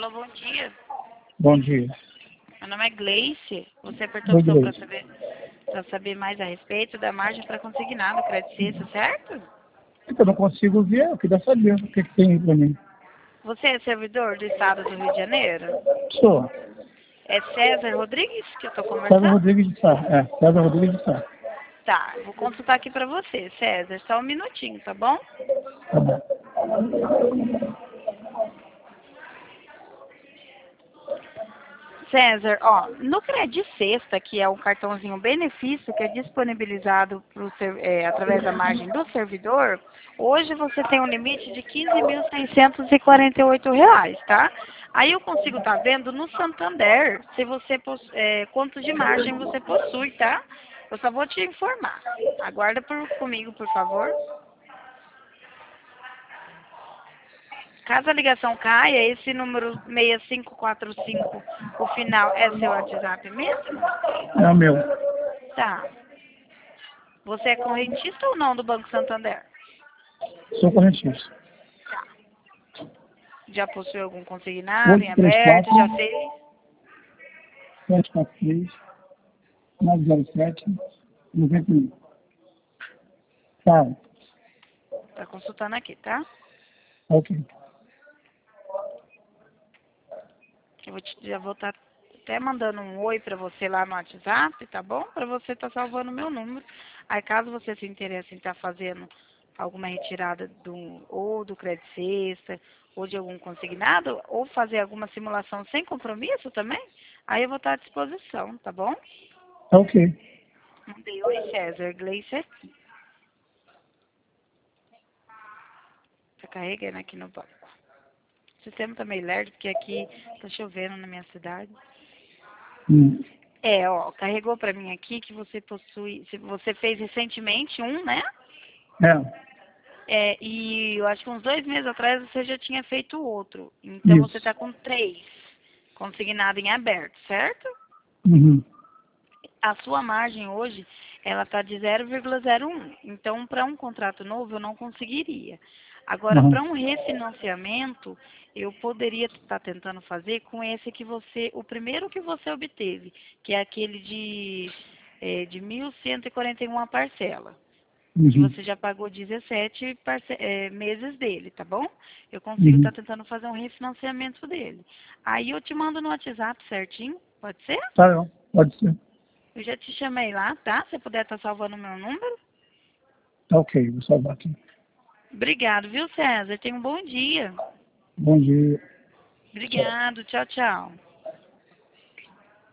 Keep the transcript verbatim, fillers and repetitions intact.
Alô, bom dia. Bom dia. Meu nome é Gleice. Você apertou a Oi, opção para Gleice. saber, para saber mais a respeito da margem para consignado do Credit Suisse, certo? Eu não consigo ver, eu queria saber o que, que tem aí pra mim. Você é servidor do estado do Rio de Janeiro? Sou. É César Rodrigues que eu estou César conversando? Rodrigues de Sá. É, César Rodrigues de Sá. Tá, vou consultar aqui para você, César. Só um minutinho, tá bom? Tá bom. César, ó, no Credit Sexta, que é um cartãozinho benefício que é disponibilizado pro, ser- é, através da margem do servidor, hoje você tem um limite de quinze mil seiscentos e quarenta e oito reais, tá? Aí eu consigo estar vendo no Santander se você possu- é, quanto de margem você possui, tá? Eu só vou te informar. Aguarda por, comigo, por favor. Caso a ligação caia, esse número seis cinco quatro cinco, o final é seu WhatsApp mesmo? É o meu. Tá. Você é correntista ou não do Banco Santander? Sou correntista. Já possui algum consignado em oito três aberto? quatro, Já fez? sete quatro três, nove zero sete, nove um. Tá. Tá consultando aqui, tá? Ok. Eu vou te, já vou estar até mandando um oi pra você lá no WhatsApp, tá bom? Pra você estar salvando o meu número. Aí caso você se interesse em estar fazendo alguma retirada do, ou do Credit Sexta, ou de algum consignado, ou fazer alguma simulação sem compromisso também, aí eu vou estar à disposição, tá bom? Ok. Mandei oi, César, Gleice aqui. Tá carregando aqui no banco. O sistema tá meio lerdo, porque aqui tá chovendo na minha cidade. Hum. É, ó, carregou pra mim aqui que você possui, se você fez recentemente um, né? É. É, e eu acho que uns dois meses atrás você já tinha feito outro. Então você Isso. tá com três consignado em aberto, certo? Uhum. A sua margem hoje, ela tá de zero vírgula zero um. Então, para um contrato novo, eu não conseguiria. Agora, Uhum. para um refinanciamento, eu poderia estar tentando fazer com esse que você, o primeiro que você obteve, que é aquele de, é, de mil cento e quarenta e um a parcela, que Uhum. você já pagou dezessete parce- é, meses dele, tá bom? Eu consigo estar Uhum. tentando fazer um refinanciamento dele. Aí eu te mando no WhatsApp certinho, pode ser? Tá bom. Pode ser. Eu já te chamei lá, tá? Se puder estar salvando o meu número. Tá ok. Vou salvar aqui. Obrigado, viu, César? Tenha um bom dia. Bom dia. Tchau. Obrigado. Tchau, tchau.